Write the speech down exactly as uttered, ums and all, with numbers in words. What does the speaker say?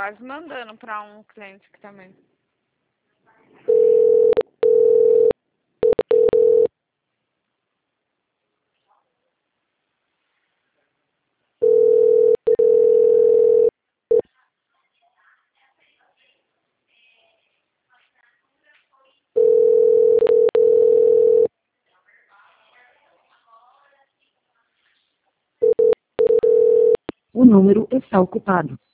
quase mandando para um cliente aqui também. O número está ocupado.